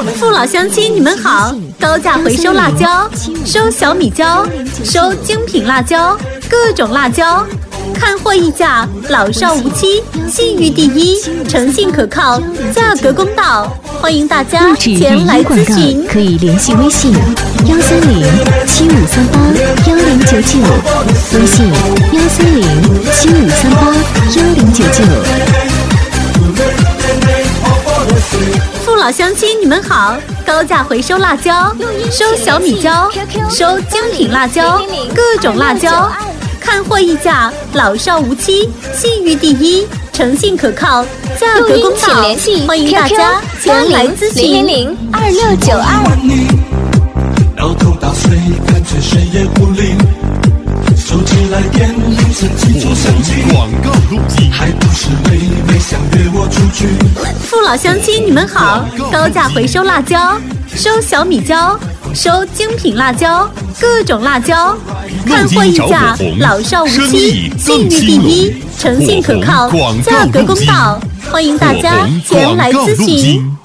父老乡亲，你们好！高价回收辣椒，收小米椒，收精品辣椒，各种辣椒，看货议价，老少无欺，信誉第一，诚信可靠，价格公道，欢迎大家前来咨询。 可以联系微信13075381099，微信13075381099。 父老乡亲，你们好！高价回收辣椒，收小米椒，收精品辣椒，各种辣椒，看货议价，老少无欺，信誉第一，诚信可靠，价格公道，欢迎大家前来咨询。 0002692。摇头打碎，感觉谁也不灵。手机来电，铃声记住相机。广告录音，还不是妹妹想约我出去。 父老乡亲，你们好！高价回收辣椒，收小米椒，收精品辣椒，各种辣椒，看货议价，老少无欺，信誉第一，诚信可靠，价格公道，欢迎大家前来咨询。